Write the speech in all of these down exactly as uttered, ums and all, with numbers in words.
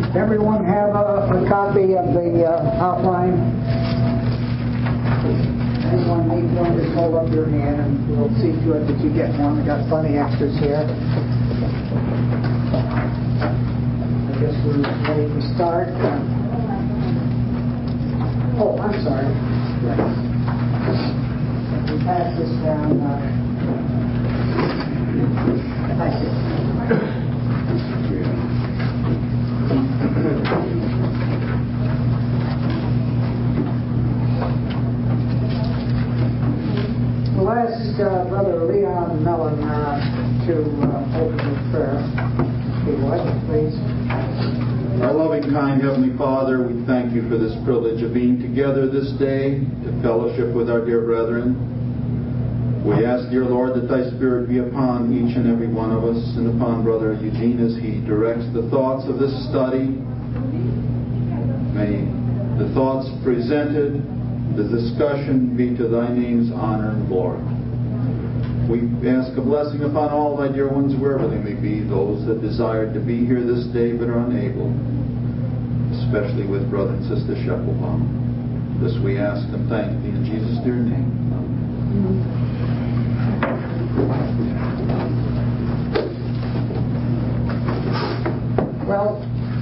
Everyone have a, a copy of the uh, outline? Anyone need one, just hold up your hand and we'll see to it that you get one. We got plenty extras here. I guess we're ready to start. Oh, I'm sorry. Yes. We pass this down. Uh, thank you. We'll ask uh, Brother Leon Mellon uh, to uh, open with prayer. If you would, please. Our loving, kind Heavenly Father, we thank you for this privilege of being together this day to fellowship with our dear brethren. We ask, dear Lord, that Thy Spirit be upon each and every one of us and upon Brother Eugene as he directs the thoughts of this study. May the thoughts presented, the discussion be to Thy name's honor and glory. We ask a blessing upon all Thy dear ones wherever they may be, those that desired to be here this day but are unable, especially with Brother and Sister Schepelbaum. This we ask and thank Thee in Jesus' dear name. Amen. Well,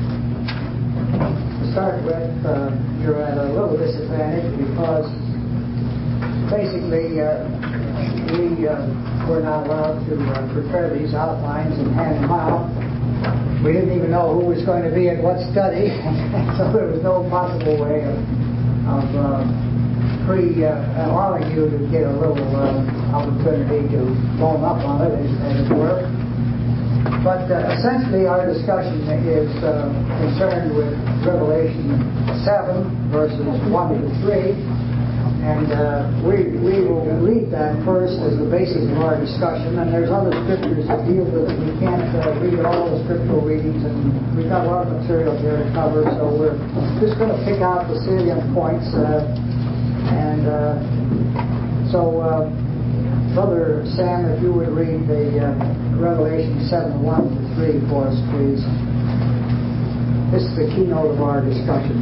to start with, uh, you're at a little disadvantage because basically uh, we uh, were not allowed to uh, prepare these outlines and hand them out. We didn't even know who was going to be at what study, so there was no possible way of, of uh, pre uh, allowing you to get a little uh, opportunity to bone up on it, as, as it were. But uh, essentially our discussion is uh, concerned with Revelation seven, verses one to three. And uh, we, we will read that first as the basis of our discussion. And there's other scriptures that deal with it. We can't uh, read all the scriptural readings, and we've got a lot of material here to cover. So we're just going to pick out the salient points. Uh, and uh, so, uh, Brother Sam, if you would read the uh, Revelation seven, one to three for us, please. This is the keynote of our discussion.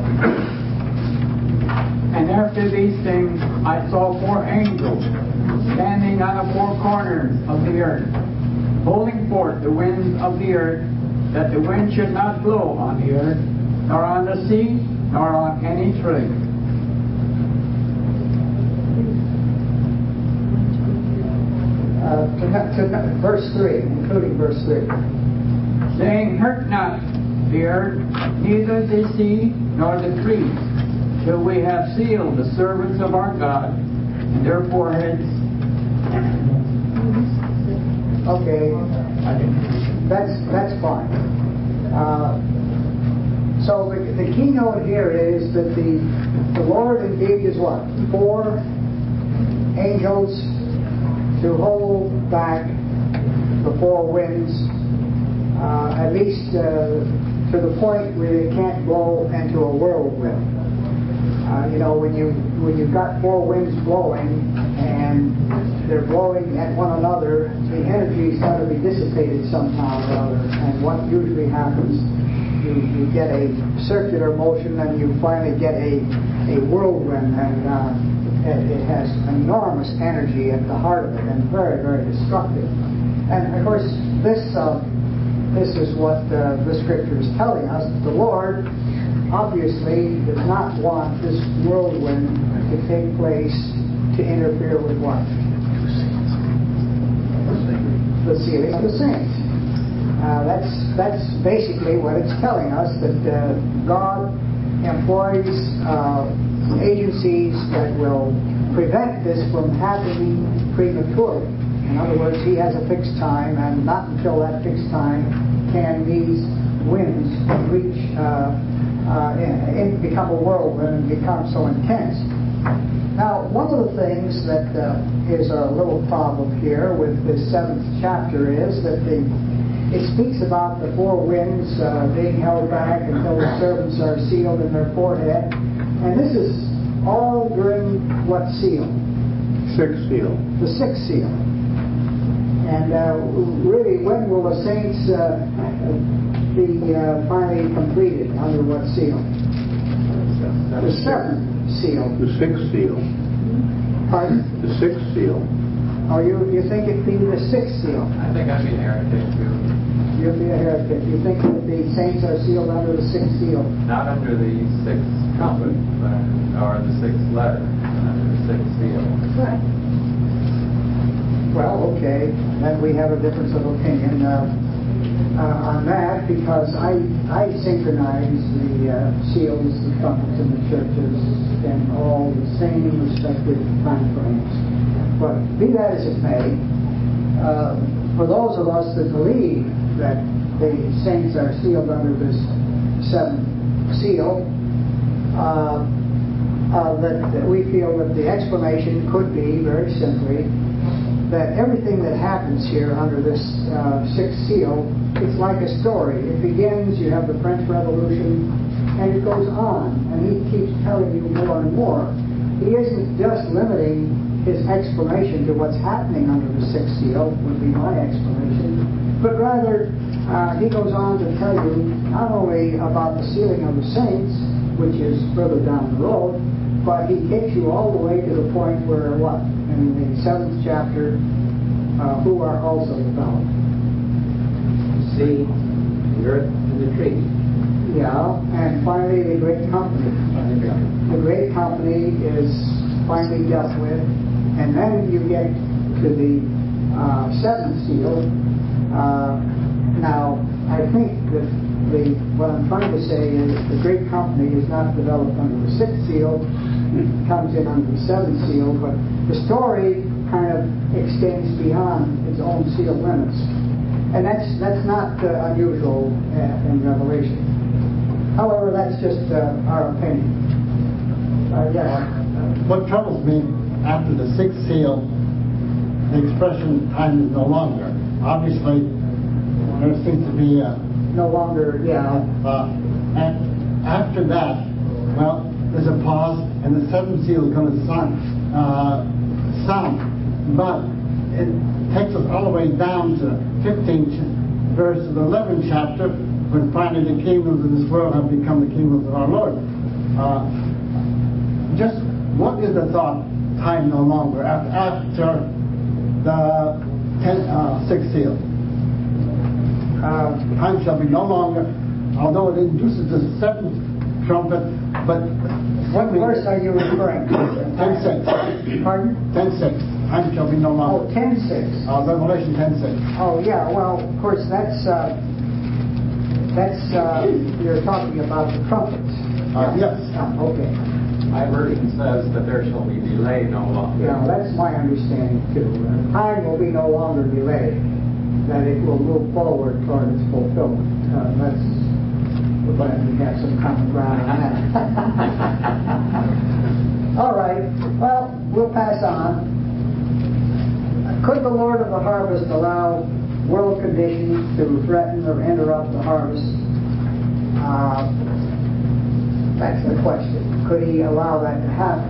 And after these things I saw four angels standing on the four corners of the earth, holding forth the winds of the earth, that the wind should not blow on the earth, nor on the sea, nor on any tree. Uh, to, to, verse three, including verse three. Saying, hurt not the earth, neither the sea, nor the trees, till we have sealed the servants of our God in their foreheads. Okay, that's that's fine. Uh, so the, the keynote here is that the the Lord indeed is what? Four angels to hold back the four winds, uh, at least uh, to the point where they can't blow into a whirlwind. Uh, you know, when you when you've got four winds blowing and they're blowing at one another, the energy's got to be dissipated somehow or other. And what usually happens, you, you get a circular motion, and you finally get a a whirlwind, and uh, it, it has enormous energy at the heart of it, and very very destructive. And of course, this uh, this is what uh, the Scripture is telling us. The Lord obviously does not want this whirlwind to take place to interfere with what? The sealing of the saints. Uh, that's that's basically what it's telling us, that uh, God employs uh, agencies that will prevent this from happening prematurely. In other words, He has a fixed time, and not until that fixed time can these winds reach uh, Uh, and become a whirlwind and become so intense. Now, one of the things that uh, is a little problem here with this seventh chapter is that the it speaks about the four winds uh, being held back until the servants are sealed in their forehead, and this is all during what seal? Sixth seal. The sixth seal. And uh, really, when will the saints uh, be uh, finally completed under what seal? The seventh seal. The sixth seal. Pardon? The sixth seal. Oh, you you think it'd be the sixth seal? I think I'd be a heretic too. You'll be a heretic. You think that the saints are sealed under the sixth seal? Not under the sixth trumpet, but or the sixth letter, but under the sixth seal. Right. Well, okay. Then we have a difference of opinion uh, uh, on that, because I I synchronize the uh, seals, the trumpets in the churches, in all the same respective time frames. But be that as it may, uh, for those of us that believe that the saints are sealed under this seventh seal, uh, uh, that, that we feel that the explanation could be, very simply, that everything that happens here under this uh, sixth seal, it's like a story. It begins, you have the French Revolution, and it goes on, and he keeps telling you more and more. He isn't just limiting his explanation to what's happening under the sixth seal, would be my explanation, but rather uh, he goes on to tell you not only about the sealing of the saints, which is further down the road, but he takes you all the way to the point where what? In the seventh chapter, uh, who are also developed. The sea, the earth, and the trees. Yeah, and finally the great company. The great company is finally dealt with, and then you get to the uh, seventh seal. Uh, now, I think that the what I'm trying to say is the great company is not developed under the sixth seal, it comes in under the seventh seal, but the story kind of extends beyond its own seal limits, and that's that's not uh, unusual uh, in Revelation. However, that's just uh, our opinion. Uh, yes. What troubles me after the sixth seal, the expression time is no longer. Obviously, there seems to be a. No longer, yeah. Uh, and after that, well, there's a pause, and the seventh seal is going to sound. Uh, sound. But it takes us all the way down to fifteenth verse of the eleventh chapter, when finally the kingdoms of this world have become the kingdoms of our Lord. Uh, just what is the thought? Time no longer after, after the ten, uh, sixth seal. Uh, time shall be no longer, although it induces the seventh trumpet. But what verse are you referring to? ten six. Pardon? ten six. Time shall be no longer. Oh, ten six. Uh, Revelation ten six. Oh yeah. Well, of course that's uh, that's uh, you're talking about the trumpets. Uh, yes. Oh, okay. My version says that there shall be delay no longer. Yeah, that's my understanding too. Uh, time will be no longer delayed; that it will move forward toward its fulfillment. Uh, that's we're glad we have some common ground on that. All right. Well, we'll pass on. Could the Lord of the harvest allow world conditions to threaten or interrupt the harvest? Uh, that's the question. Could he allow that to happen?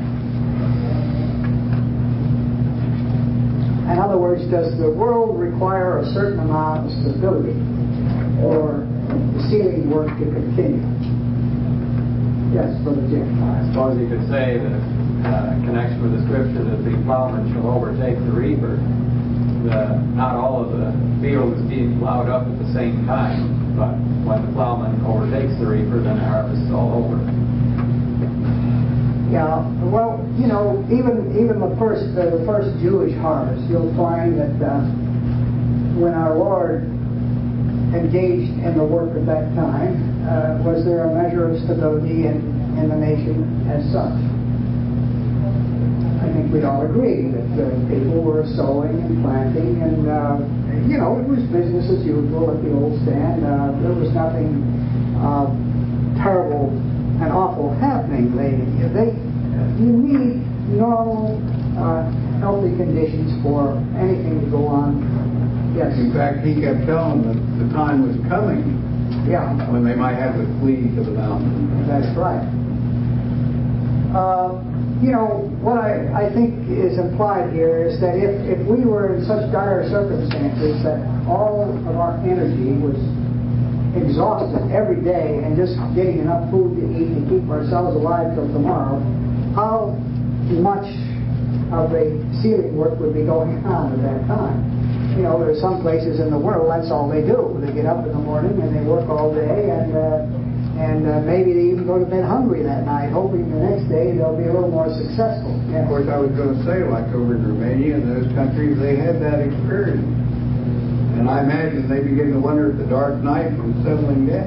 In other words, does the world require a certain amount of stability for the sealing work to continue? Yes, Brother Jim. I suppose you could say that uh, in connection with the scripture that the plowman shall overtake the reaper. The, not all of the field is being plowed up at the same time, but when the plowman overtakes the reaper, then the harvest is all over. Yeah, well, you know, even even the first uh, the first Jewish harvest, you'll find that uh, when our Lord engaged in the work at that time, uh, was there a measure of stability in, in the nation as such? I think we all agree that uh, people were sowing and planting, and uh, you know, it was business as usual at the old stand. Uh, there was nothing uh, terrible and awful happening. They, they, you need normal, uh, healthy conditions for anything to go on. Yes. In fact, he kept telling them that the time was coming. Yeah. When they might have to flee to the mountain. That's right. Uh, you know, what I, I think is implied here is that if, if we were in such dire circumstances that all of our energy was exhausted every day and just getting enough food to eat and keep ourselves alive till tomorrow, how much of the sealing work would be going on at that time? You know, there are some places in the world that's all they do. They get up in the morning and they work all day, and uh, and uh, maybe they even go to bed hungry that night, hoping the next day they'll be a little more successful. Of course, I was going to say, like over in Romania and those countries, they had that experience. And I imagine they begin to wonder if the dark night was settling down.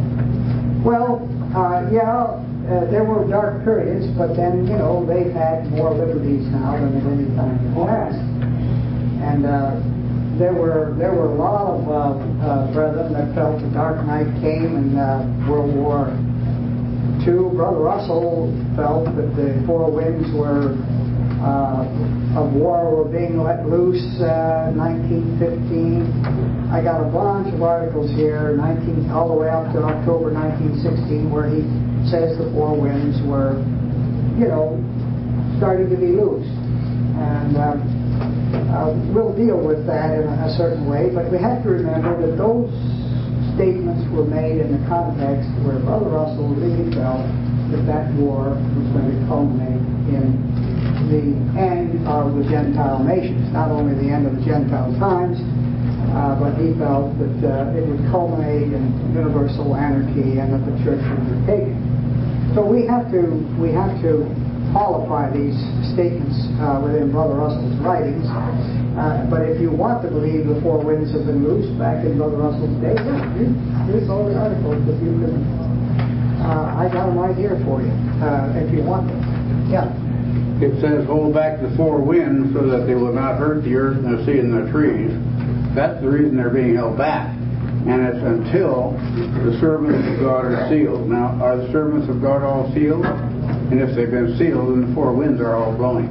Well, uh, yeah, uh, there were dark periods, but then, you know, they've had more liberties now than at any time in the past. And uh, there were there were a lot of uh, uh, brethren that felt the dark night came in uh, World War Two. Brother Russell felt that the four winds were uh, of war were being let loose uh, nineteen fifteen. I got a bunch of articles here, nineteen all the way up to October nineteen sixteen, where he says the four winds were, you know, starting to be loose. And uh, uh, we'll deal with that in a, a certain way, but we have to remember that those statements were made in the context where Brother Russell really felt that that war was going to culminate in the end of the Gentile nations, not only the end of the Gentile times, uh, but he felt that uh, it would culminate in universal anarchy and that the church would be taken. So we have to we have to qualify these statements uh, within Brother Russell's writings. Uh, but if you want to believe the four winds have been loosed back in Brother Russell's day, yeah, read, read all the articles if you can. Uh, I got them right here for you uh, if you want them. Yeah. It says, hold back the four winds so that they will not hurt the earth and the sea and the trees. That's the reason they're being held back. And it's until the servants of God are sealed. Now, are the servants of God all sealed? And if they've been sealed, then the four winds are all blowing.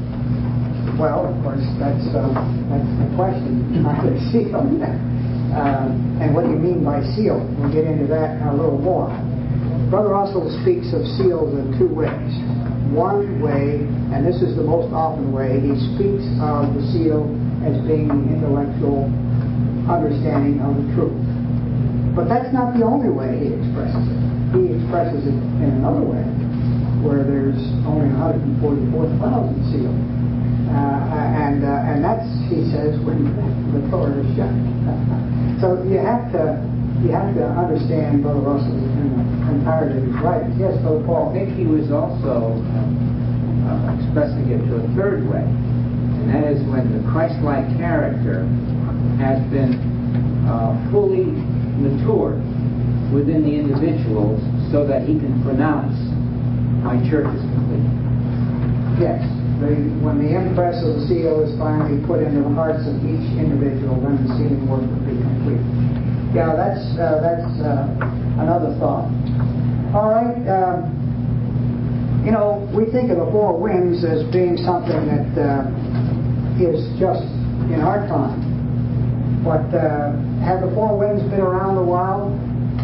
Well, of course, that's uh, that's the question. Are they sealed? Uh, and what do you mean by sealed? We'll get into that a little more. Brother Russell speaks of seals in two ways. One way, and this is the most often way, he speaks of the seal as being the intellectual understanding of the truth. But that's not the only way he expresses it. He expresses it in another way, where there's only one hundred forty-four thousand sealed. Uh, and uh, and that's, he says, when the Torah is shut. So you have to you have to understand Brother Russell in the entirety of his writings. Yes, Brother Paul. I think he was also uh, expressing it to a third way, and that is when the Christ-like character has been uh, fully matured within the individuals so that he can pronounce my church is complete. Yes. The, when the impress of the seal is finally put into the hearts of each individual, then the sealing work will be complete. Yeah, that's uh, that's uh, another thought. All right. Um, you know, we think of the four winds as being something that uh, is just in our time. But uh, have the four winds been around a while?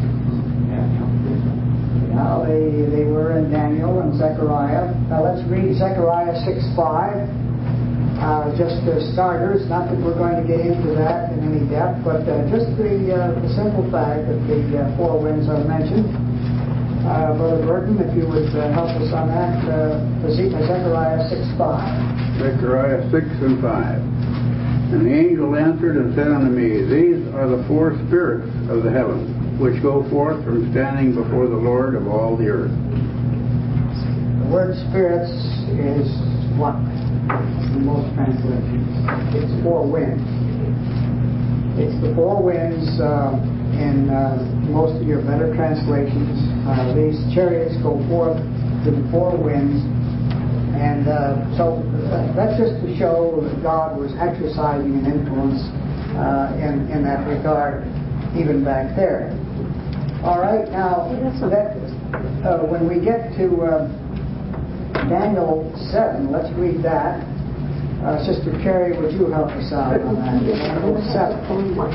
Yeah, they, they were in Daniel and Zechariah. Now let's read Zechariah six five. Uh, just the starters, not that we're going to get into that in any depth, but uh, just the, uh, the simple fact that the uh, four winds are mentioned. Uh, Brother Burton, if you would uh, help us on that, uh, Zechariah six five. Zechariah six and five. And the angel answered and said unto me, these are the four spirits of the heavens, which go forth from standing before the Lord of all the earth. The word spirits is what? In most translations. It's four winds. It's the four winds uh, in uh, most of your better translations. Uh, these chariots go forth to the four winds. And uh, so uh, that's just to show that God was exercising an influence uh, in, in that regard, even back there. All right, now, that, uh, when we get to uh, Daniel seven, let's read that. Uh, Sister Carrie, would you help us out on that? Daniel seven. Well,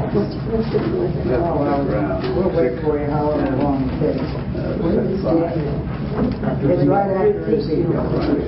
we'll wait for you however long it takes. It's right after Ezekiel.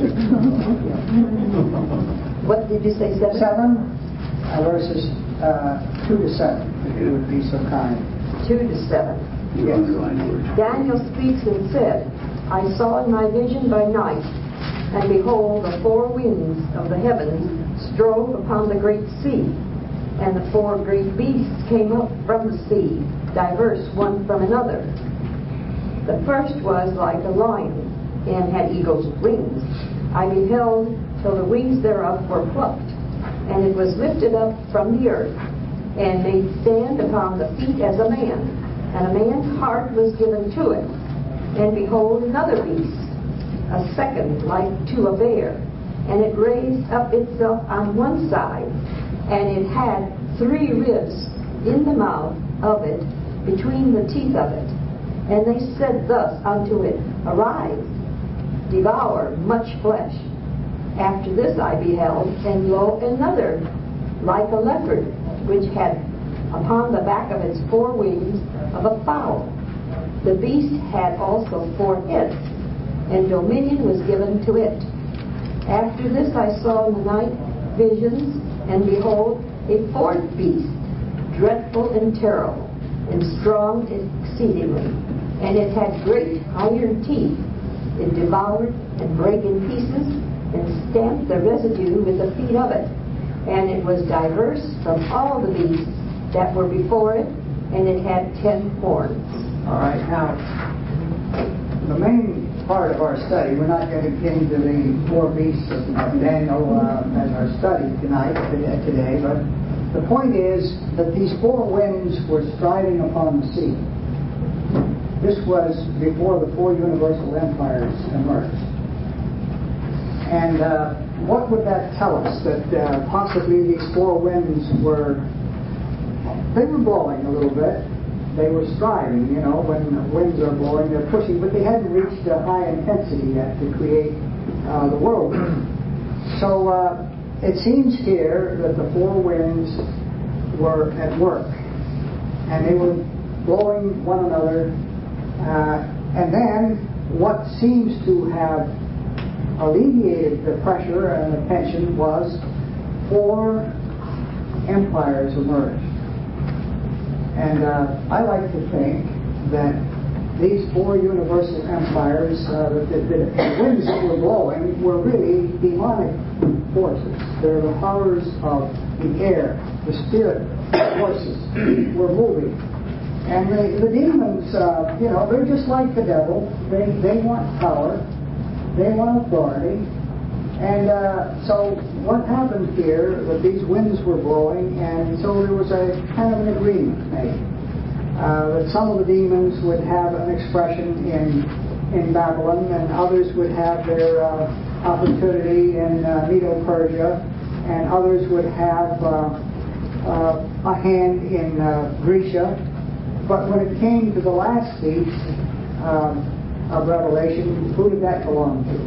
What did you say, seven? Seven, uh, verses uh, two to seven, if you would be so kind. two to seven. You underline words. Daniel speaks and said, I saw in my vision by night, and behold, the four winds of the heavens strove upon the great sea, and the four great beasts came up from the sea, diverse one from another. The first was like a lion, and had eagle's wings. I beheld till the wings thereof were plucked, and it was lifted up from the earth, and made stand upon the feet as a man, and a man's heart was given to it. And behold, another beast, a second like to a bear, and it raised up itself on one side, and it had three ribs in the mouth of it, between the teeth of it. And they said thus unto it, Arise, devour much flesh. After this I beheld, and lo, another, like a leopard, which had upon the back of its four wings of a fowl. The beast had also four heads, and dominion was given to it. After this I saw in the night visions, and behold, a fourth beast, dreadful and terrible, and strong exceedingly, and it had great iron teeth. It devoured and brake in pieces, and stamped the residue with the feet of it. And it was diverse from all the beasts that were before it, and it had ten horns. All right, now, the main part of our study, we're not going to get into the four beasts of Daniel uh, as our study tonight, today, but the point is that these four winds were striding upon the sea. This was before the four universal empires emerged. And uh, what would that tell us? That uh, possibly these four winds were, they were blowing a little bit. They were striding, you know, when winds are blowing, they're pushing, but they hadn't reached a high intensity yet to create uh, the whirlwind. So uh, it seems here that the four winds were at work, and they were blowing one another. Uh, and then what seems to have alleviated the pressure and the tension was four empires emerged. And uh, I like to think that these four universal empires, uh, the, the, the winds that were blowing, were really demonic forces. They're the powers of the air, the spirit forces were moving. And the, the demons, uh, you know, they're just like the devil. They, they want power. They want authority. And uh, so what happened here, that these winds were blowing, and so there was a kind of an agreement made. Uh, that some of the demons would have an expression in in Babylon, and others would have their uh, opportunity in uh, Medo-Persia, and others would have uh, uh, a hand in uh, Grecia. But when it came to the last beast um, of Revelation, who did that belong to?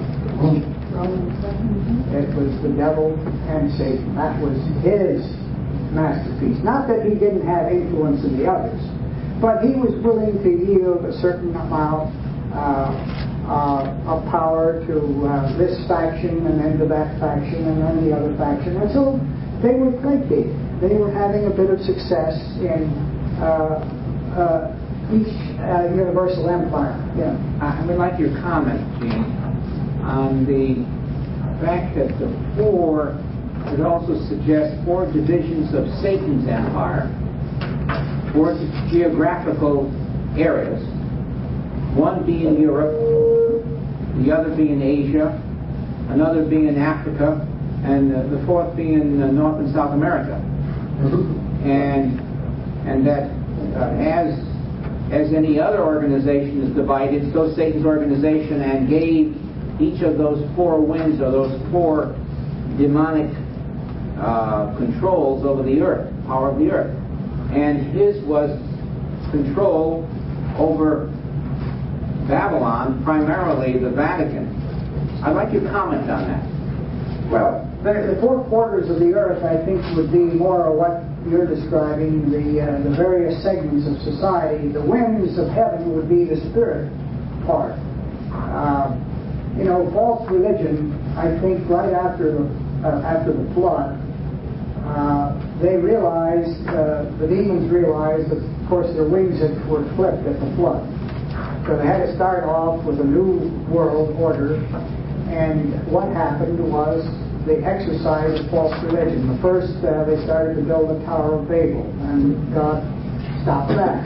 It was the devil and Satan. That was his masterpiece. Not that he didn't have influence in the others, but he was willing to yield a certain amount uh, uh, of power to uh, this faction, and then to that faction, and then the other faction. And so they were placated. They were having a bit of success in uh, uh, each uh, universal empire. Yeah. I would like your comment, Gene, on the fact that the four would also suggest four divisions of Satan's empire, four geographical areas, one being Europe, the other being Asia, another being Africa, and uh, the fourth being uh, North and South America. Mm-hmm. And and that uh, as as any other organization is divided, so Satan's organization, and gave each of those four winds, or those four demonic uh, controls over the earth, power of the earth. And his was control over Babylon, primarily the Vatican. I'd like your comment on that. Well, the, the four quarters of the earth, I think, would be more what you're describing, the uh, the various segments of society. The winds of heaven would be the spirit part. Uh, you know, false religion, I think, right after the uh, after the flood, uh, they realized, uh, the demons realized that of course, their wings had, were clipped at the flood. So they had to start off with a new world order. And what happened was they exercised false religion. The first, uh, they started to build the Tower of Babel, and God stopped that.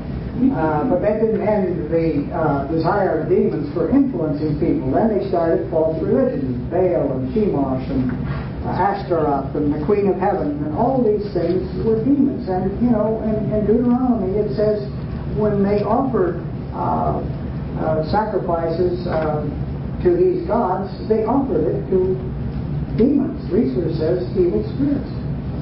Uh, but that didn't end the uh, desire of the demons for influencing people. Then they started false religions, Baal and Chemosh and uh, Ashtaroth and the Queen of Heaven, and all these things were demons. And, you know, in, in Deuteronomy it says when they offered uh, uh, sacrifices uh, to these gods, they offered it to demons. Research says evil spirits.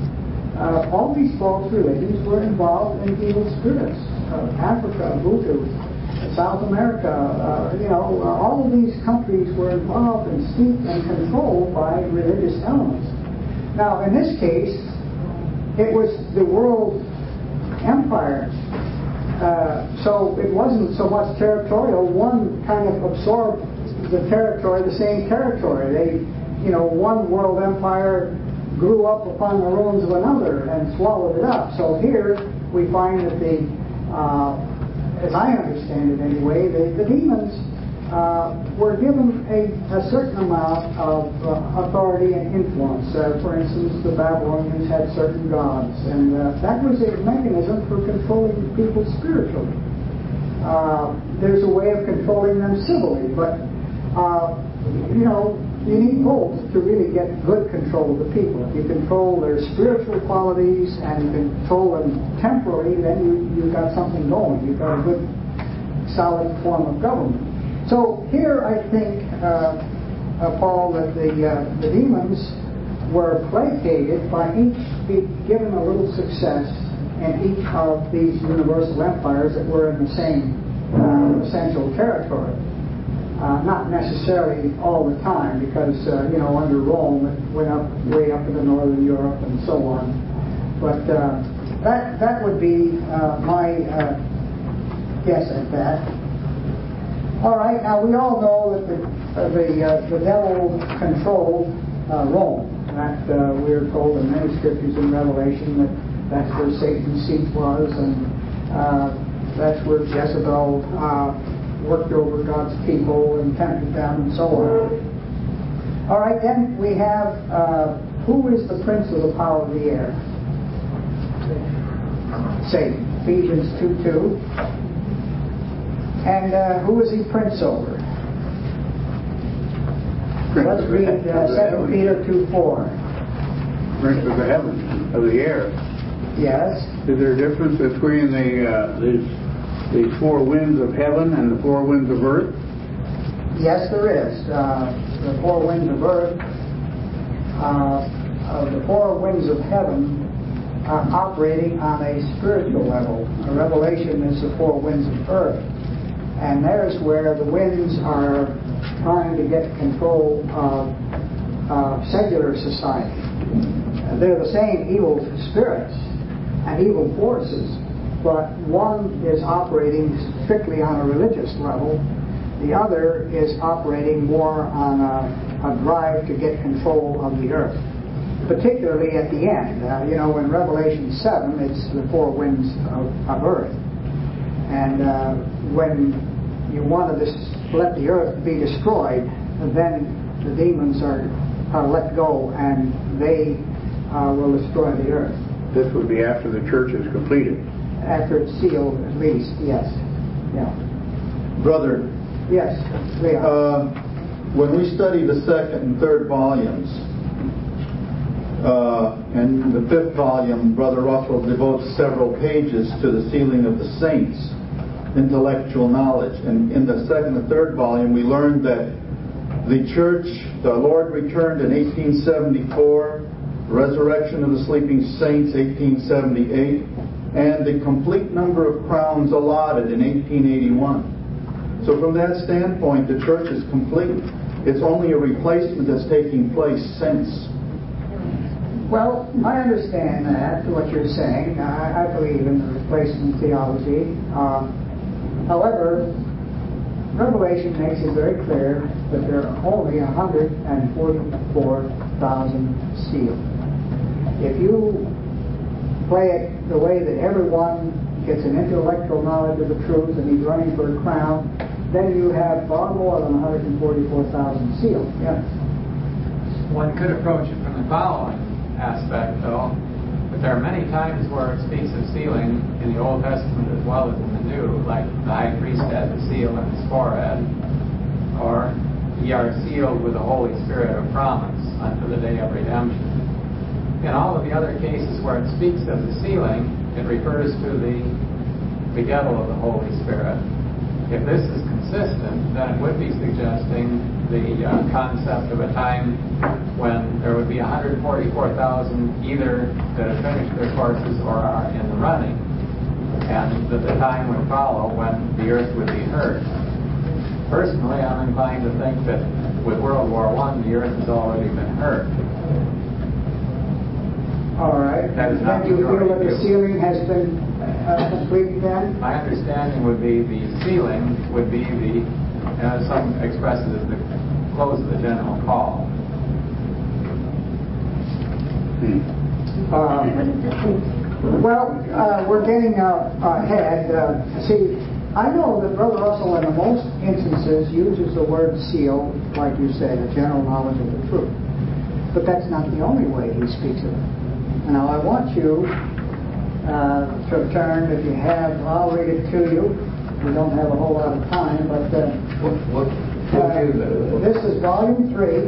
Uh, all these false religions were involved in evil spirits. Uh, Africa, Voodoo, South America, uh, you know, uh, all of these countries were involved and steeped and controlled by religious elements. Now, in this case, it was the world empire. Uh, so it wasn't so much territorial. One kind of absorbed the territory, the same territory. They, you know, one world empire grew up upon the ruins of another and swallowed it up. So here we find that the Uh, as I understand it anyway, the, the demons uh, were given a, a certain amount of uh, authority and influence. Uh, for instance, the Babylonians had certain gods, and uh, that was a mechanism for controlling people spiritually. Uh, there's a way of controlling them civilly, but uh, you know, you need both to really get good control of the people. If you control their spiritual qualities and you control them temporally, then you, you've got something going. You've got a good, solid form of government. So here I think, uh, uh, Paul, that the, uh, the demons were placated by each being given a little success in each of these universal empires that were in the same uh, essential territory. Uh, not necessarily all the time, because uh, you know, under Rome it went up way up into northern Europe and so on. But uh, that that would be uh, my uh, guess at that. All right. Now we all know that the uh, the uh, the devil controlled uh, Rome. That uh, we're told in many scriptures in Revelation that that's where Satan's seat was, and uh, that's where Jezebel Uh, worked over God's people and tempted them and so on. All right, then we have uh, who is the prince of the power of the air? Satan. Ephesians two two. And uh, who is he prince over? Prince Let's read uh, Second Peter two four. Prince of the heavens, of the air. Yes. Is there a difference between the uh, these the four winds of heaven and the four winds of earth? Yes, there is. Uh, the four winds of earth, uh, uh, the four winds of heaven are operating on a spiritual level. A revelation is the four winds of earth. And there's where the winds are trying to get control of uh, secular society. They're the same evil spirits and evil forces, but one is operating strictly on a religious level. The other is operating more on a, a drive to get control of the earth, particularly at the end. Uh, you know, in Revelation seven, it's the four winds of, of earth. And uh, when you want to dis- let the earth be destroyed, then the demons are, are let go, and they uh, will destroy the earth. This would be after the church is completed. After it's sealed, at least, yes. Yeah. Brother, Yes, Leon. uh, when we study the second and third volumes, uh, and the fifth volume, Brother Russell devotes several pages to the sealing of the saints, intellectual knowledge. And in the second and third volume, we learned that the church, the Lord returned in eighteen seventy-four, resurrection of the sleeping saints, eighteen seventy-eight, and the complete number of crowns allotted in eighteen eighty-one. So from that standpoint, the church is complete. It's only a replacement that's taking place since. Well, I understand that, what you're saying. I, I believe in the replacement theology. Uh, however, Revelation makes it very clear that there are only one hundred forty-four thousand sealed. If you play it the way that everyone gets an intellectual knowledge of the truth, and he's running for a crown, then you have far more than one hundred forty-four thousand sealed. Yes. One could approach it from the following aspect, though. But there are many times where it speaks of sealing in the Old Testament as well as in the New, like the high priest had the seal in his forehead, or ye are sealed with the Holy Spirit of promise unto the day of redemption. In all of the other cases where it speaks of the sealing, it refers to the begettal of the Holy Spirit. If this is consistent, then it would be suggesting the uh, concept of a time when there would be one hundred forty-four thousand either that have finished their courses or are in the running, and that the time would follow when the earth would be hurt. Personally, I'm inclined to think that with World War One, the earth has already been hurt. All right. That is not then you feel that the view. sealing has been uh, completed then? My understanding would be the sealing would be the, uh, some express it as the close of the general call. Um, well, uh, we're getting uh, ahead. Uh, see, I know that Brother Russell in the most instances uses the word seal, like you said, a general knowledge of the truth. But that's not the only way he speaks of it. Now, I want you uh, to turn, if you have, I'll read it to you. We don't have a whole lot of time, but uh, What, what, what uh, is that? this is volume three,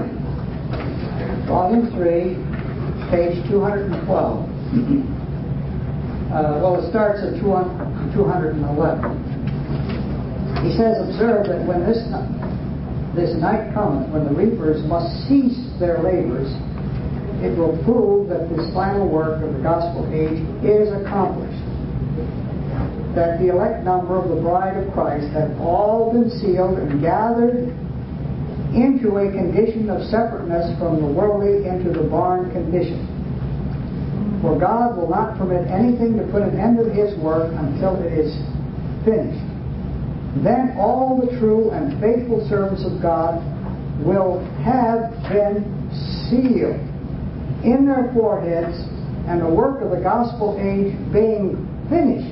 volume three, page two hundred twelve. Uh, well, it starts at two hundred eleven. He says, observe that when this, this night cometh, when the reapers must cease their labors, it will prove that this final work of the gospel age is accomplished. That the elect number of the bride of Christ have all been sealed and gathered into a condition of separateness from the worldly into the barn condition. For God will not permit anything to put an end to His work until it is finished. Then all the true and faithful servants of God will have been sealed in their foreheads, and the work of the gospel age being finished,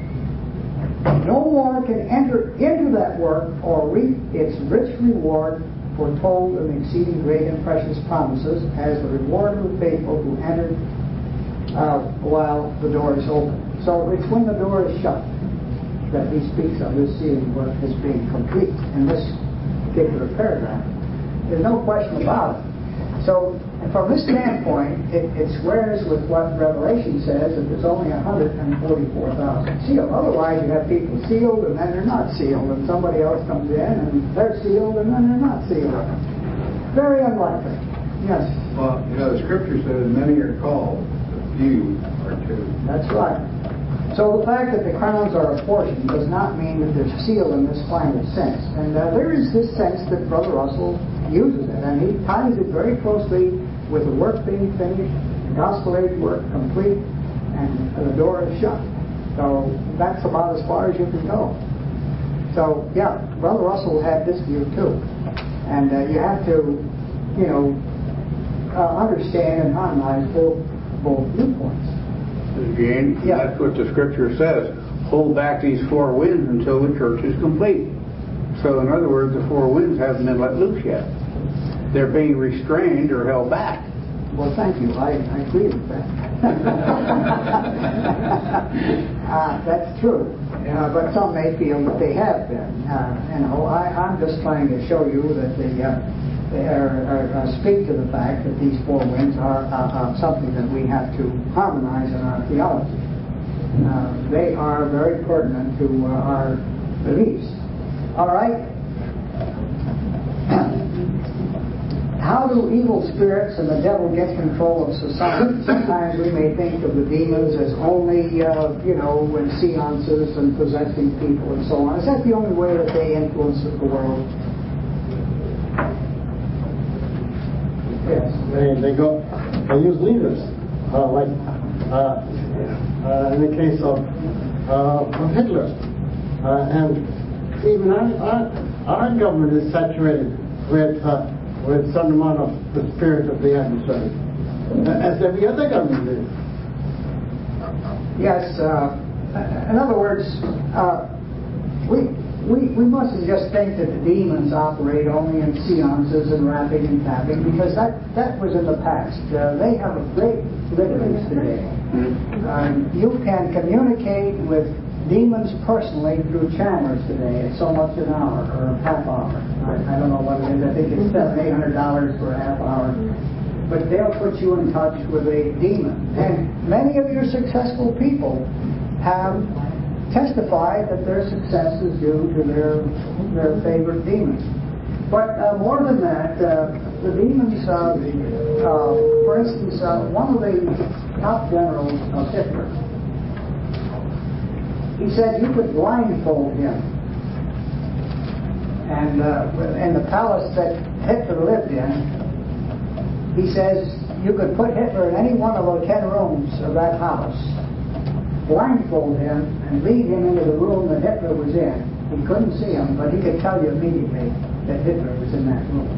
no more can enter into that work or reap its rich reward, foretold in exceeding great and precious promises, as the reward of the faithful who entered uh, while the door is open. So it's when the door is shut that he speaks of this sealing work as being complete in this particular paragraph. There's no question about it. So, from this standpoint, it, it squares with what Revelation says, that there's only one hundred forty-four thousand sealed. Otherwise, you have people sealed and then they're not sealed, and somebody else comes in and they're sealed and then they're not sealed. Very unlikely. Yes? Well, you know, the Scripture says many are called, but few are chosen. That's right. So the fact that the crowns are apportioned does not mean that they're sealed in this final sense. And uh, there is this sense that Brother Russell uses it, and he ties it very closely with the work being finished, the gospel age work complete, and the door is shut. So that's about as far as you can go. So yeah, Brother Russell had this view too, and uh, you have to, you know, uh, understand and harmonize both both viewpoints. Again, Yeah. that's what the Scripture says. Hold back these four winds until the church is complete. So, in other words, the four winds haven't been let loose yet. They're being restrained or held back. Well, thank you. I, I agree with that. uh, that's true. Uh, but some may feel that they have been. Uh, you know, I, I'm just trying to show you that the, uh, they are, are, are speak to the fact that these four winds are uh, uh, something that we have to harmonize in our theology. Uh, they are very pertinent to uh, our beliefs. All right. How do evil spirits and the devil get control of society? Sometimes we may think of the demons as only, uh, you know, in seances and possessing people and so on. Is that the only way that they influence the world? Yes. They, they go, they use leaders, uh, like uh, uh, in the case of, uh, of Hitler. Uh, and even our, our, our government is saturated with uh, with some amount of the spirit of the adversary, as every other government is. Yes, uh, in other words, uh, we, we, we mustn't just think that the demons operate only in seances and rapping and tapping, because that, that was in the past. Uh, they have a great liberties today. Uh, you can communicate with demons personally through channelers today at so much an hour or a half hour. I, I don't know what it is. I think it's seven, eight hundred dollars for a half hour. But they'll put you in touch with a demon. And many of your successful people have testified that their success is due to their their favorite demons. But uh, more than that, uh, the demons. Uh, uh, for instance, uh, one of the top generals of Hitler. He said you could blindfold him. And uh, in the palace that Hitler lived in, he says you could put Hitler in any one of the ten rooms of that house, blindfold him, and lead him into the room that Hitler was in. He couldn't see him, but he could tell you immediately that Hitler was in that room.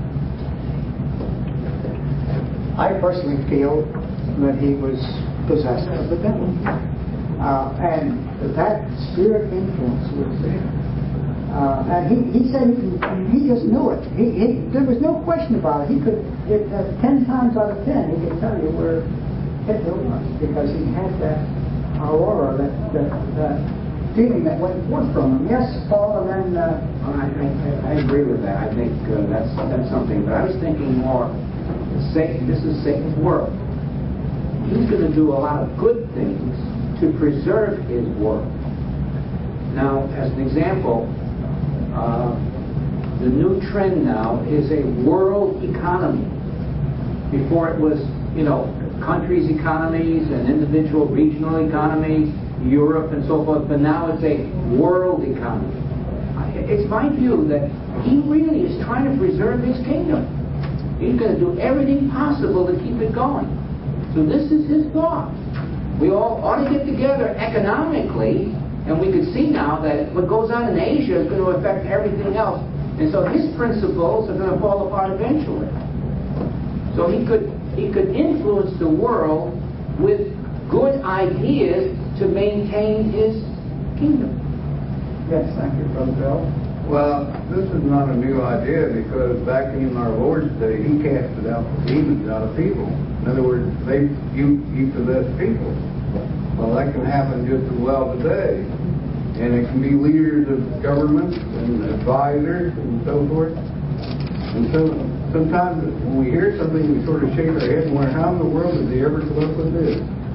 I personally feel that he was possessed of the devil. Uh, and that spirit influence was there. Uh, and he, he said he, he just knew it. He, he, there was no question about it. He could, it, uh, ten times out of ten, he could tell you where Hitler was, because he had that aurora, that, that, that feeling that went forth from him. Yes, Paul, and then... Uh, well, I, I, I agree with that. I think uh, that's, that's something. But I was thinking more, Satan, this is Satan's world. He's going to do a lot of good things to preserve his world. Now, as an example, uh, the new trend now is a world economy. Before it was, you know, countries' economies and individual regional economies, Europe and so forth, but now it's a world economy. It's my view that he really is trying to preserve his kingdom. He's going to do everything possible to keep it going. So this is his thought. We all ought to get together economically, and we could see now that what goes on in Asia is going to affect everything else. And so his principles are going to fall apart eventually. So he could he could influence the world with good ideas to maintain his kingdom. Yes, thank you, Brother Bill. Well, this is not a new idea, because back in our Lord's day, he casted out the demons out of people. In other words, they you you possess people. Well, that can happen just as well today. And it can be leaders of governments and advisors and so forth. And so sometimes when we hear something, we sort of shake our head and wonder, how in the world did they ever come up with this?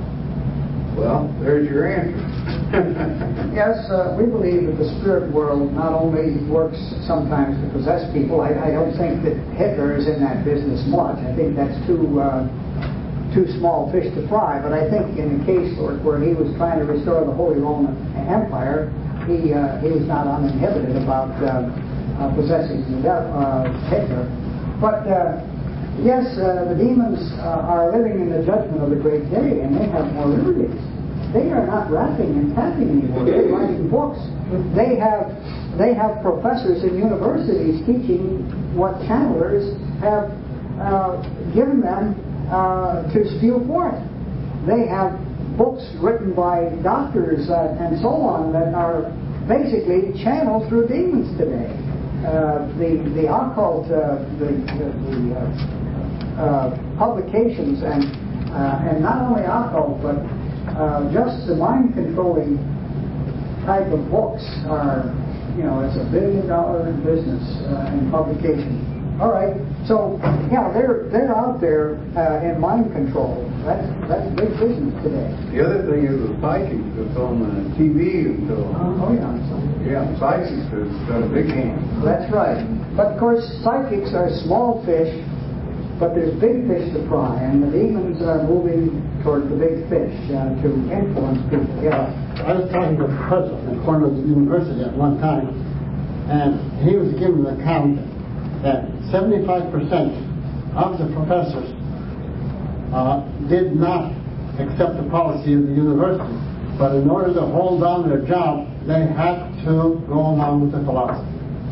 Well, there's your answer. Yes, uh, we believe that the spirit world not only works sometimes to possess people. I, I don't think that Hitler is in that business much. I think that's too... Uh, too small fish to fry, but I think in the case where, where he was trying to restore the Holy Roman Empire, he uh, he was not uninhibited about uh, uh, possessing the uh, Hitler. But uh, yes, uh, the demons uh, are living in the judgment of the great day, and they have more liberties. They are not rapping and tapping anymore. They're writing books. They have they have professors in universities teaching what channelers have uh, given them Uh, to spew forth. They have books written by doctors uh, and so on that are basically channeled through demons today. Uh, the the occult, uh, the, the, the uh, uh, publications, and uh, and not only occult, but uh, just the mind controlling type of books are, you know, it's a billion dollar business uh, in publication. All right, so yeah, they're they're out there uh, in mind control. That's that's big business today. The other thing is the psychics that's on the T V and so on. Oh yeah, Yeah, psychics has got a big hand. that's right. But of course, psychics are small fish, but there's big fish to fry, and the demons are moving toward the big fish uh, to influence people. Yeah. I was talking to a professor at Cornell University at one time, and he was giving an account that seventy-five percent of the professors uh, did not accept the policy of the university. But in order to hold on to their job, they had to go along with the philosophy.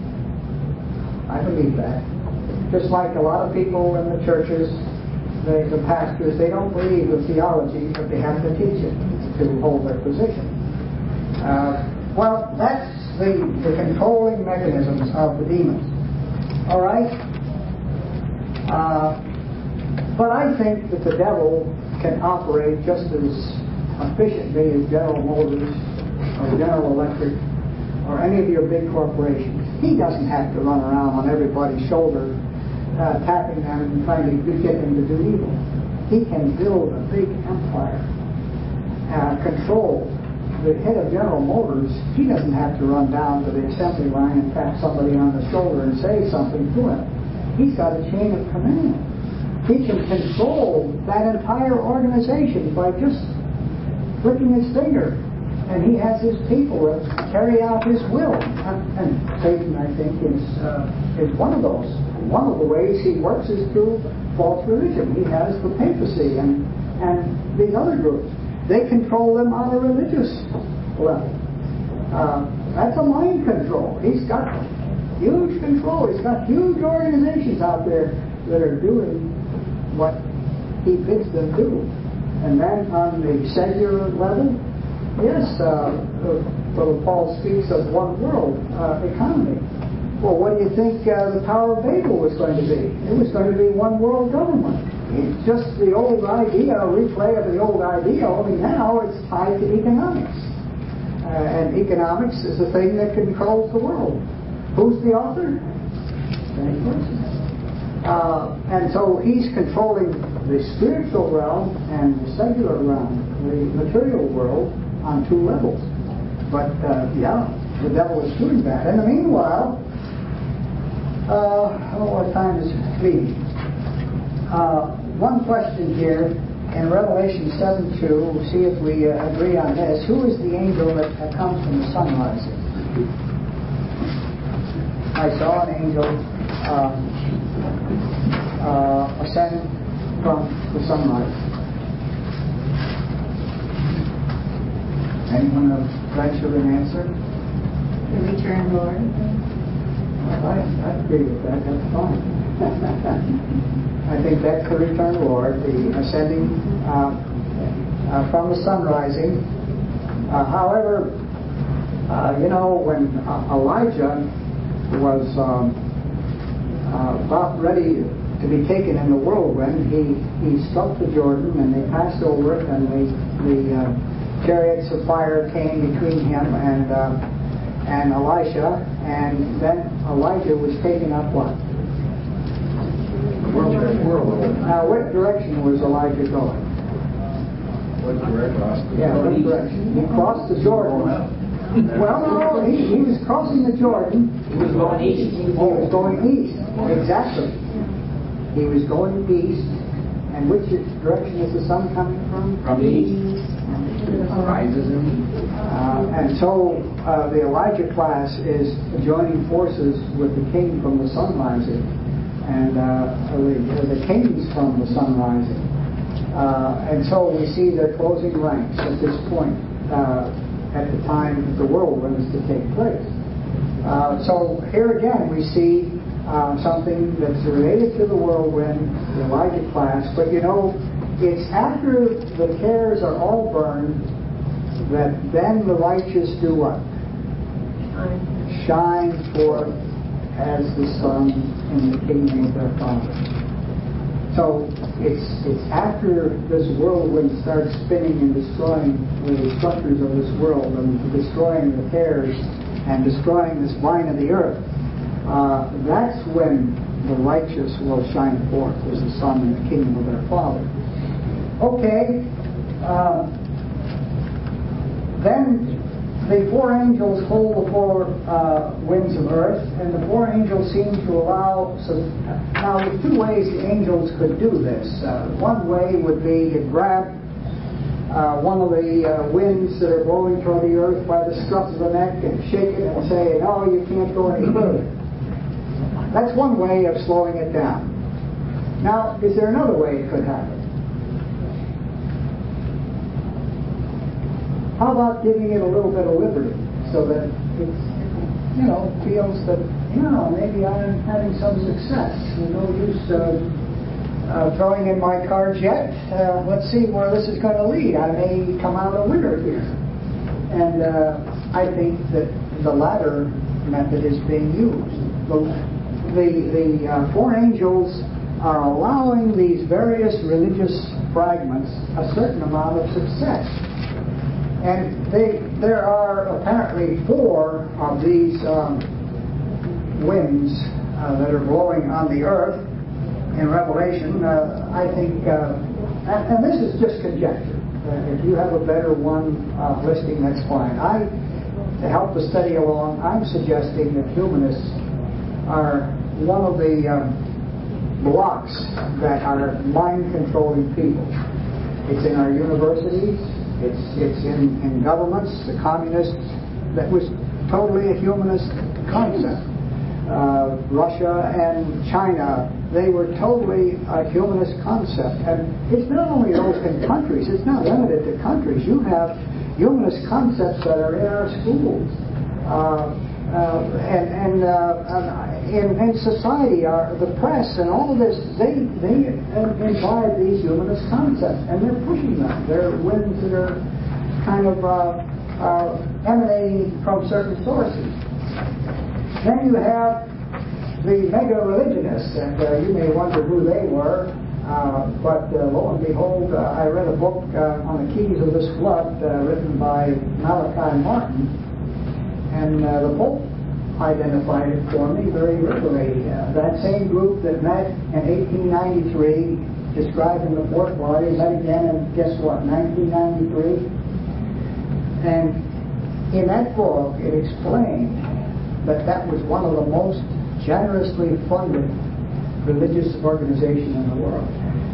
I believe that. Just like a lot of people in the churches, the, the pastors, they don't believe the theology, but they have to teach it to hold their position. Uh, well, that's the, the controlling mechanisms of the demons. All right? Uh, but I think that the devil can operate just as efficiently as General Motors or General Electric or any of your big corporations. He doesn't have to run around on everybody's shoulder uh, tapping them and trying to get them to do evil. He can build a big empire, uh, control. The head of General Motors, he doesn't have to run down to the assembly line and tap somebody on the shoulder and say something to him. He's got a chain of command. He can control that entire organization by just flicking his finger. And he has his people that carry out his will. And, and Satan, I think, is, uh, is one of those. One of the ways he works is through false religion. He has the papacy and, and these other groups. They control them on a religious level. Uh, that's a mind control. He's got huge control. He's got huge organizations out there that are doing what he bids them do. And then on the secular level, yes, uh, uh, Paul speaks of one world uh, economy. Well, what do you think uh, the Tower of Babel was going to be? It was going to be one world government. It's just the old idea, a replay of the old idea, only now it's tied to economics. Uh, and economics is the thing that controls the world. Who's the author? Same person. Uh, and so he's controlling the spiritual realm and the secular realm, the material world, on two levels. But, uh, yeah, the devil is doing that. In the meanwhile, uh, I don't know what time is leaving. Uh, one question here in Revelation seven two, we'll see if we uh, agree on this. Who is the angel that, that comes from the sunrise? I saw an angel uh, uh, ascend from the sunrise. Anyone of venture an answer? The returned Lord. Well, I, I agree with that. That's fine. I think that's the returned Lord, the ascending uh, uh, from the sun rising. Uh, however, uh, you know, when uh, Elijah was um, uh, about ready to be taken in the whirlwind, he, he struck the Jordan and they passed over it, and the, the uh, chariots of fire came between him and uh, and Elisha, and then Elijah was taken up what? Now, what direction was Elijah going? What direction? Yeah, what direction? He crossed the Jordan. Well, no, he, he was crossing the Jordan. He was going east. He was going east. Exactly. He was going east. And which direction is the sun coming from? From the east. Rises in the east. Uh, and so uh, the Elijah class is joining forces with the king from the sun rising. And uh, the, the kings from the sun rising. Uh, and so we see their closing ranks at this point, uh, at the time that the whirlwind is to take place. Uh, so here again we see uh, something that's related to the whirlwind, the Elijah class, but you know, it's after the cares are all burned that then the righteous do what? Shine, Shine forth as the sun in the kingdom of their Father. So it's it's after this whirlwind starts spinning and destroying the structures of this world and destroying the cares and destroying this vine of the earth. Uh, that's when the righteous will shine forth as the sun in the kingdom of their Father. Okay. Uh, then the four angels hold the four uh, winds of earth, and the four angels seem to allow. So, now, there's two ways the angels could do this. Uh, one way would be to grab uh, one of the uh, winds that are blowing toward the earth by the scruff of the neck and shake it and say, "No, you can't go any further." That's one way of slowing it down. Now, is there another way it could happen? How about giving it a little bit of liberty so that it's, you know, feels that, you know, maybe I'm having some success. There's no use uh, uh, throwing in my cards yet. Uh, let's see where this is going to lead. I may come out a winner here. And uh, I think that the latter method is being used. The, the, the uh, four angels are allowing these various religious fragments a certain amount of success. And they, there are apparently four of these um, winds uh, that are blowing on the earth in Revelation. Uh, I think, uh, and, and this is just conjecture. Uh, if you have a better one uh, listing, that's fine. I, to help the study along, I'm suggesting that humanists are one of the um, blocks that are mind-controlling people. It's in our universities. It's it's in, in governments. The communists, that was totally a humanist concept. Uh, Russia and China, they were totally a humanist concept. And it's not only those in countries. It's not limited to countries. You have humanist concepts that are in our schools. Uh, uh, and and uh, in, in society, our, the press and all of this, they they imbibe these humanist concepts, and they're pushing them. They're winds that are kind of uh, uh, emanating from certain sources. Then you have the mega religionists, and uh, you may wonder who they were. Uh, but uh, lo and behold, uh, I read a book uh, on the keys of this flood, uh, written by Malachi Martin, and uh, the Pope identified it for me very literally. Uh, that same group that met in eighteen ninety-three, described in the fourth volume, met again in, guess what, nineteen ninety-three? And in that book, it explained that that was one of the most generously funded religious organization in the world.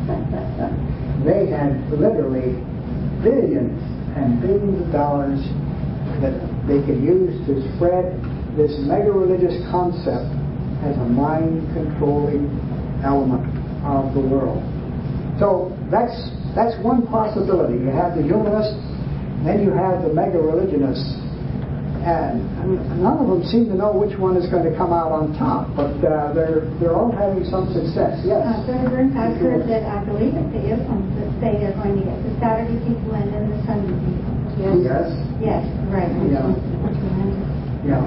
They had literally billions and billions of dollars that they could use to spread this mega-religious concept as a mind-controlling element of the world. So that's that's one possibility. You have the humanists, then you have the mega-religionists. And none of them seem to know which one is going to come out on top, but uh, they're they're all having some success. Yes. Uh, Senator, I've heard that I believe it's the Islam's that say they're going to get the Saturday people and then the Sunday people. Yes. Yes. Yes. Right. Yeah. Yeah.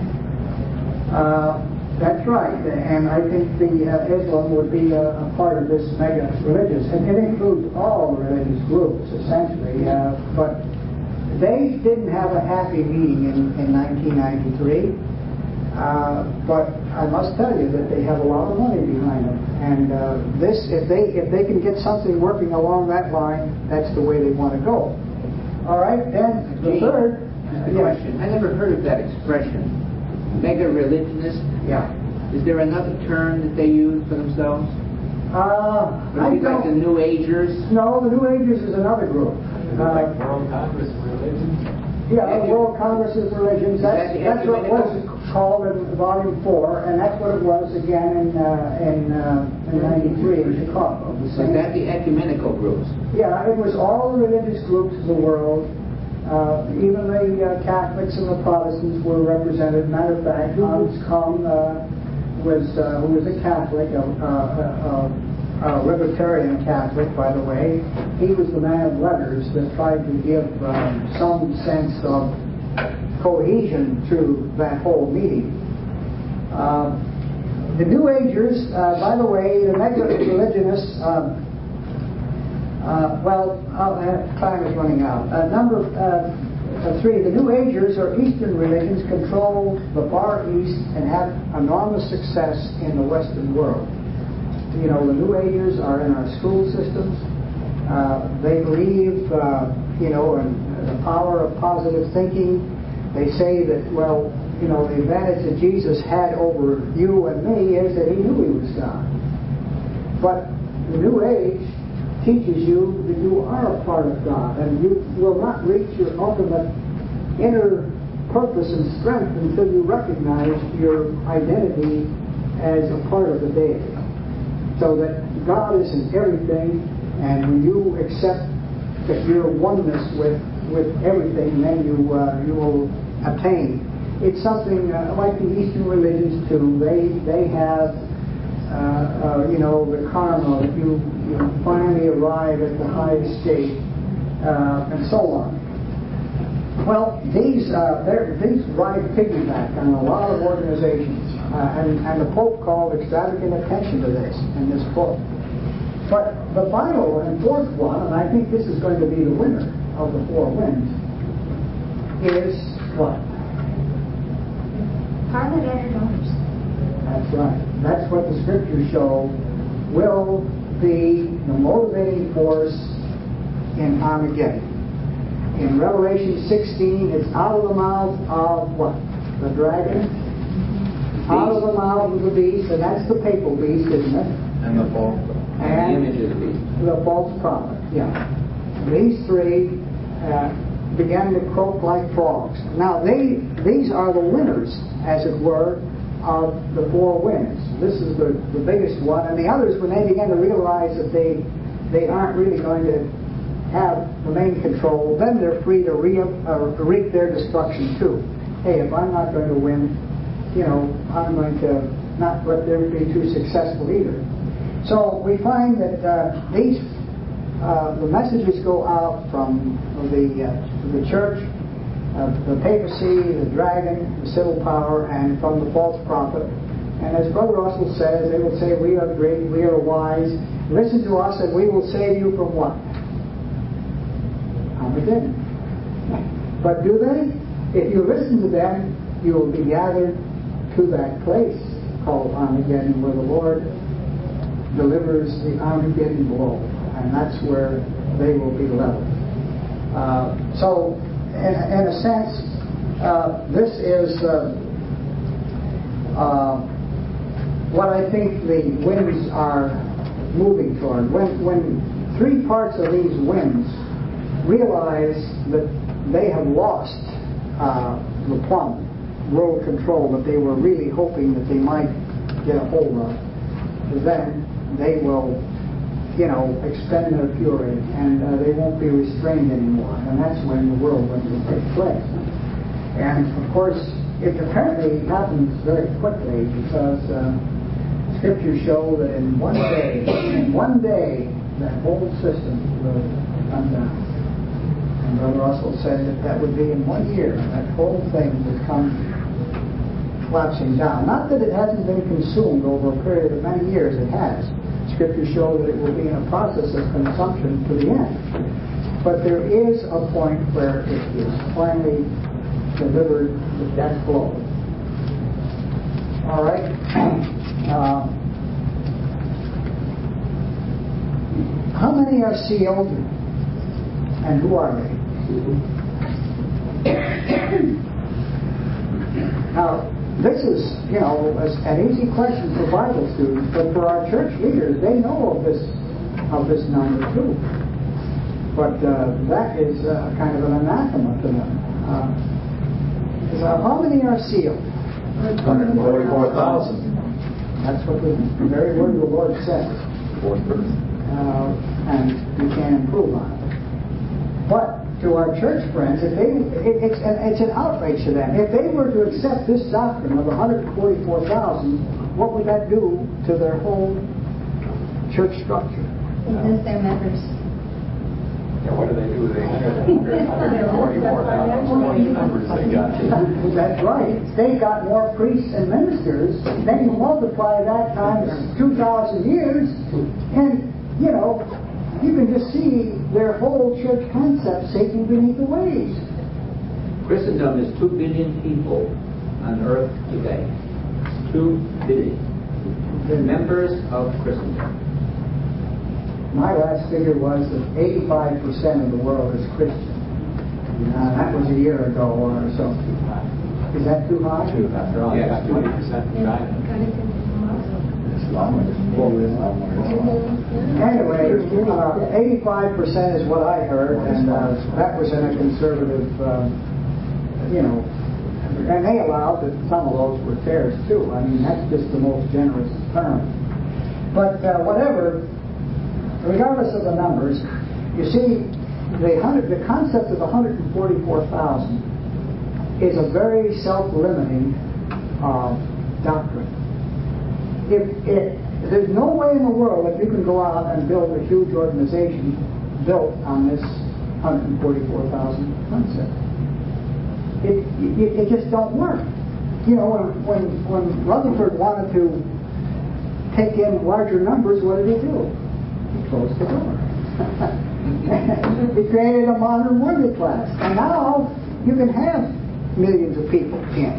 Uh, that's right, and I think the uh, Islam would be a, a part of this mega religious, and it includes all religious groups essentially, uh, but. They didn't have a happy meeting in, in nineteen ninety-three, uh, but I must tell you that they have a lot of money behind them. And uh, this, if they if they can get something working along that line, that's the way they want to go. All right, then the Gene, third. Just a yeah. question. I never heard of that expression, mega religionist. Yeah. Is there another term that they use for themselves? Uh, Would it be like the New Agers? No, the New Agers is another group. Uh, like World Congress of Religions? Yeah, the World Congress of Religions. That's, that that's what it was called in Volume Four, and that's what it was again in uh, in, uh, in ninety-three in Chicago. Was that the ecumenical groups? Yeah, it was all the religious groups of the world. Uh, even the uh, Catholics and the Protestants were represented. Matter of fact, Hans Küng uh, was uh, who was a Catholic. Uh, uh, uh, Uh, libertarian Catholic, by the way. He was the man of letters that tried to give um, some sense of cohesion to that whole meeting. Uh, the New Agers, uh, by the way, the mega-religionists, uh, uh, well, uh, time is running out. Uh, number uh, three, the New Agers, or Eastern religions, control the Far East and have enormous success in the Western world. You know, the New Agers are in our school systems. Uh, they believe, uh, you know, in the power of positive thinking. They say that, well, you know, the advantage that Jesus had over you and me is that he knew he was God. But the New Age teaches you that you are a part of God, and you will not reach your ultimate inner purpose and strength until you recognize your identity as a part of the deity. So that God is in everything, and when you accept that your oneness with, with everything, then you uh, you will attain. It's something uh, like the Eastern religions too. They they have uh, uh, you know the karma that you, you finally arrive at the highest state, uh, and so on. Well, these uh, these ride piggyback on a lot of organizations, uh, and, and the Pope called extravagant attention to this in this book. But the final and fourth one, and I think this is going to be the winner of the four winds, is what? Parliament donors. That's right. That's what the scriptures show will be the motivating force in Armageddon. In Revelation sixteen, it's out of the mouth of what? The dragon? Out of the mouth of the beast, and that's the papal beast, isn't it? And the false. And the image of the beast. The false prophet, yeah. These three uh, began to croak like frogs. Now, they these are the winners, as it were, of the four winds. This is the, the biggest one. And the others, when they begin to realize that they they aren't really going to have the main control, then they're free to re- uh, reap their destruction too. Hey, if I'm not going to win, you know, I'm going to not let them be too successful either. So we find that uh, these uh, the messages go out from the uh, the church, uh, the papacy, the dragon, the civil power, and from the false prophet. And as Brother Russell says, they will say, "We are great, we are wise. Listen to us, and we will save you from what? Armageddon." But do they? If you listen to them, you will be gathered to that place called Armageddon, where the Lord delivers the Armageddon blow, and that's where they will be leveled. Uh, so, in, in a sense, uh, this is uh, uh, what I think the winds are moving toward. When, when three parts of these winds realize that they have lost uh, the plumb, world control, that they were really hoping that they might get a hold of, then they will, you know, expend their fury, and uh, they won't be restrained anymore. And that's when the whirlwind will take place. And of course, it apparently happens very quickly, because uh, scriptures show that in one day, in one day, that whole system will come down. And Brother Russell said that that would be in one year. That whole thing would come collapsing down. Not that it hasn't been consumed over a period of many years. It has. Scriptures show that it will be in a process of consumption to the end. But there is a point where it is finally delivered the death blow. All right. Uh, how many are sealed, and who are they? Now, this is, you know, an easy question for Bible students, but for our church leaders, they know of this of this number too. But uh, that is uh, kind of an anathema to them. Uh, so how many are sealed? one hundred forty-four thousand. That's what the very word of the Lord says. Fourth verse. Uh, and you can't improve on it. But to our church friends, if they, it, it's, an, it's an outrage to them. If they were to accept this doctrine of one hundred forty-four thousand, what would that do to their whole church structure? They lose their members. Yeah, what do they do with the one hundred forty-four thousand members they got? That's right. They got more priests and ministers. Then you multiply that times two thousand years, and, you know, you can just see their whole church concept sinking beneath the waves. Christendom is two billion people on earth today. Two billion. The members of Christendom. My last figure was that eighty-five percent of the world is Christian. Uh, that was a year ago or so. Is that too high? Too high. After all, you got twenty percent in China. Anyway, uh, eighty-five percent is what I heard, and uh, that was in a conservative, uh, you know, and they allowed that some of those were tares too. I mean, that's just the most generous term. But uh, whatever, regardless of the numbers, you see, the, hundred, the concept of one hundred forty-four thousand is a very self-limiting uh, doctrine. If, if there's no way in the world that you can go out and build a huge organization built on this one hundred forty-four thousand concept. it, it, it just don't work. You know, when, when, when Rutherford wanted to take in larger numbers, what did he do? He closed the door. He created a modern worthy class. And now you can have millions of people in.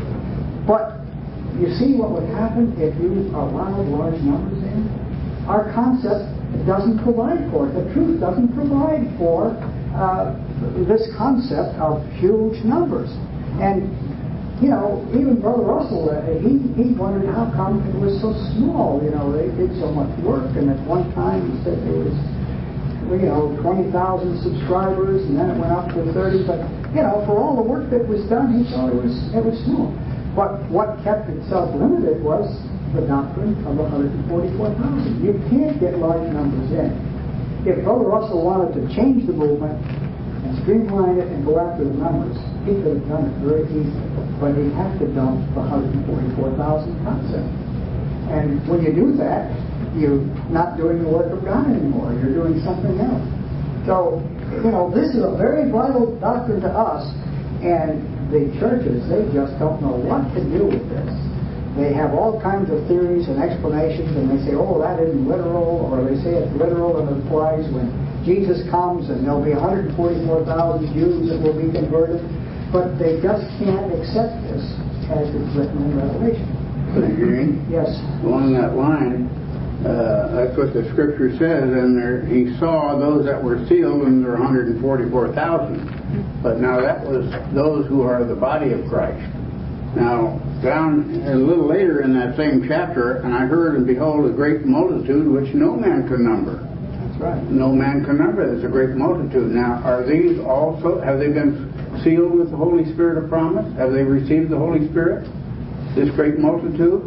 But you see what would happen if you allowed large numbers in? Our concept doesn't provide for it. The truth doesn't provide for uh, this concept of huge numbers. And, you know, even Brother Russell, uh, he, he wondered how come it was so small. You know, they did so much work, and at one time he said there was, you know, twenty thousand subscribers, and then it went up to thirty. But, you know, for all the work that was done, he thought it was, it was small. But what kept itself limited was the doctrine of one hundred forty-four thousand. You can't get large numbers in. If Brother Russell wanted to change the movement and streamline it and go after the numbers, he could have done it very easily. But he'd have to dump the one hundred forty-four thousand concept. And when you do that, you're not doing the work of God anymore. You're doing something else. So, you know, this is a very vital doctrine to us. And the churches, they just don't know what to do with this. They have all kinds of theories and explanations, and they say, oh, that isn't literal, or they say it's literal and it applies when Jesus comes and there'll be one hundred forty-four thousand Jews that will be converted. But they just can't accept this as it's written in Revelation. Agree? Yes. Along that line, uh, that's what the scripture says, and there, he saw those that were sealed, and there were one hundred forty-four thousand. But now that was those who are the body of Christ. Now, down a little later in that same chapter, and I heard and behold a great multitude which no man could number. That's right. No man can number. There's a great multitude. Now, are these also, have they been sealed with the Holy Spirit of promise? Have they received the Holy Spirit? This great multitude?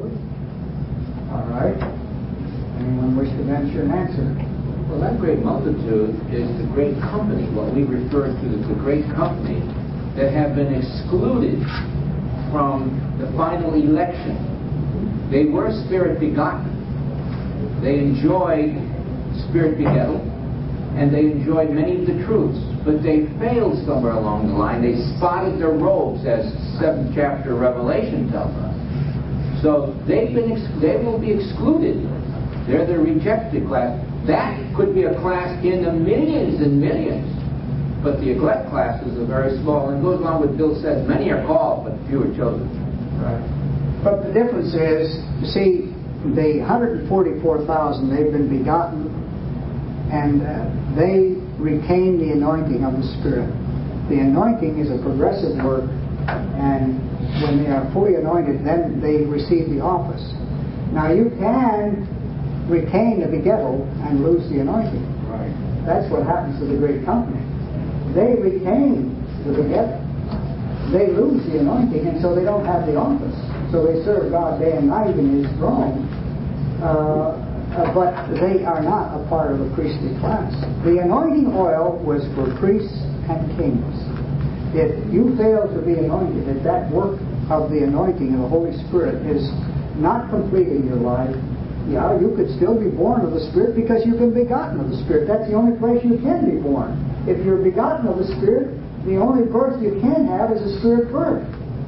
All right. Anyone wish to venture an answer? Well, that great multitude is the great company, what we refer to as the great company, that have been excluded from the final election. They were spirit begotten. They enjoyed spirit begettal, and they enjoyed many of the truths, but they failed somewhere along the line. They spotted their robes, as seventh chapter of Revelation tells us. So they've been ex- they will be excluded. They're the rejected class. That could be a class in the millions and millions, but the elect classes are very small. And it goes along with Bill says, many are called, but few are chosen. Right. But the difference is, you see, the one hundred forty-four thousand, they've been begotten, and uh, they retain the anointing of the Spirit. The anointing is a progressive work, and when they are fully anointed, then they receive the office. Now you can retain the begettal and lose the anointing. Right. That's what happens to the great company. They retain the begettal. They lose the anointing, and so they don't have the office. So they serve God day and night in His throne, uh, uh, but they are not a part of the priestly class. The anointing oil was for priests and kings. If you fail to be anointed, if that work of the anointing of the Holy Spirit is not complete in your life, yeah, you could still be born of the Spirit because you've been begotten of the Spirit. That's the only place you can be born. If you're begotten of the Spirit, the only birth you can have is a Spirit birth.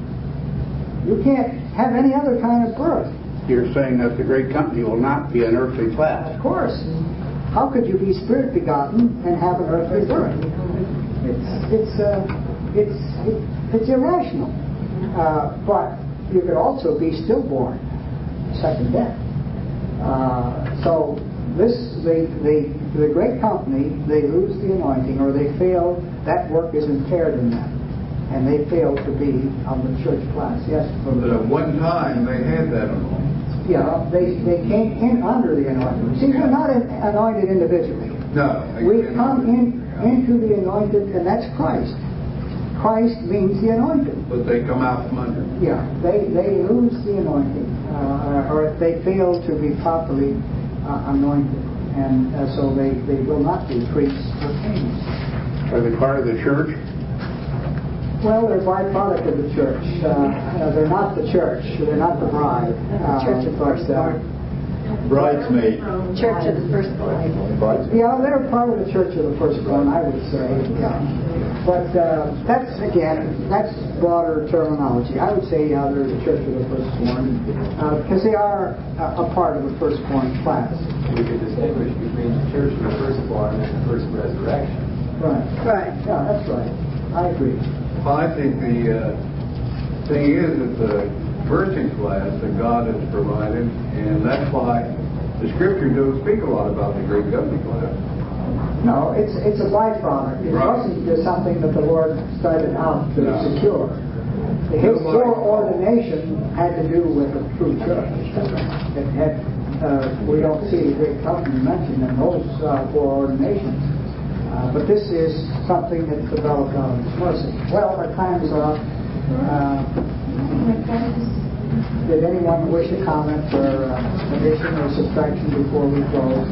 You can't have any other kind of birth. You're saying that the great company will not be an earthly class. Of course. How could you be Spirit begotten and have an earthly birth? It's it's uh, it's it, it's irrational. Uh, but you could also be stillborn, second death. Uh, so this the the the great company, they lose the anointing, or they fail. That work is impaired in them, and they fail to be of the church class. Yes. But at one time they had that anointing. Yeah, they they came in under the anointing. See, we're not anointed individually. No. We come in into the anointed, and that's Christ. Christ means the anointed. But they come out from under. Yeah, they they lose the anointing, uh, or they fail to be properly uh, anointed, and uh, so they, they will not be priests or kings. Are they part of the church? Well, they're byproduct of the church. Uh, uh, they're not the church. They're not the bride. Uh, Church of but, uh, Bridesmaid. Church of the Firstborn. Yeah, they're part of the Church of the Firstborn, I would say. Yeah. But uh, that's, again, that's broader terminology. I would say, yeah, they're the Church of the Firstborn, because uh, they are a, a part of the Firstborn class. We could distinguish between the Church of the Firstborn and the First Resurrection. Right. Right. Yeah, that's right. I agree. Well, I think the uh, thing is that the virgin class that God has provided, and that's why the Scripture doesn't speak a lot about the great government class. No, it's it's a byproduct. It Right. wasn't just something that the Lord started out to No. secure. His foreordination had to do with the true church. It had, uh, we don't see the great company mentioned in those uh, foreordinations. Uh, but this is something that's developed out of His mercy. Well, our time's up. Uh, Did anyone wish to comment or uh, addition or subtraction before we close?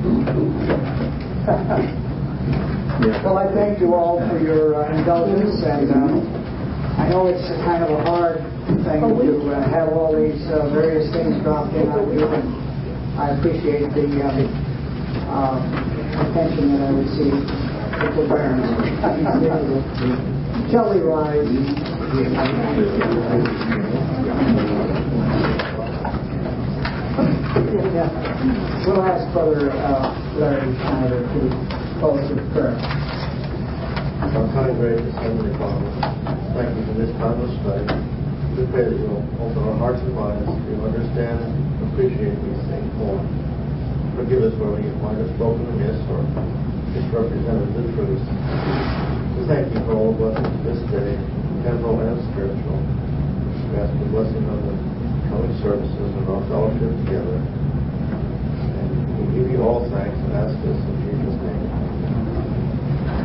Well, I thank you all for your uh, indulgence, and uh, I know it's a kind of a hard thing to uh, have all these uh, various things dropped in on you, and I appreciate the uh, uh, attention that I received, the forbearance. Shall we rise? Yeah. We'll ask Brother uh, Larry Schneider to close with prayer. Our kind, gracious Heavenly Father, thank you for this time of study. We pray that you'll open our hearts and minds to understand and appreciate these things more. Forgive us where we might have spoken amiss or misrepresented the truth. We thank you for all blessings this day, temporal and spiritual. We ask the blessing on the coming services and our fellowship together. And we give you all thanks and ask this in